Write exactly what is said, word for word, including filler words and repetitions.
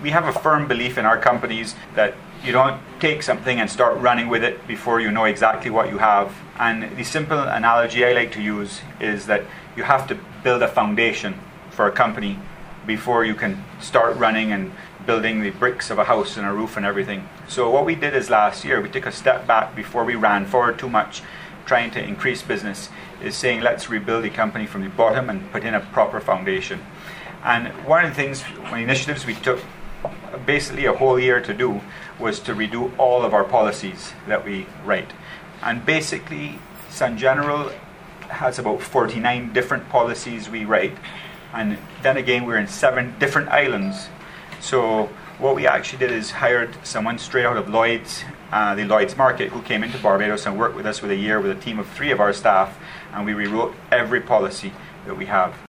we have a firm belief in our companies that you don't take something and start running with it before you know exactly what you have. And the simple analogy I like to use is that you have to build a foundation for a company before you can start running and building the bricks of a house and a roof and everything. So what we did is last year, we took a step back before we ran forward too much, trying to increase business, is saying let's rebuild the company from the bottom and put in a proper foundation. And one of the things, one of the initiatives we took basically a whole year to do was to redo all of our policies that we write. And basically, Sun General has about forty-nine different policies we write. And then again, we're in seven different islands. So what we actually did is hired someone straight out of Lloyd's, uh, the Lloyd's market, who came into Barbados and worked with us with a year with a team of three of our staff, and we rewrote every policy that we have.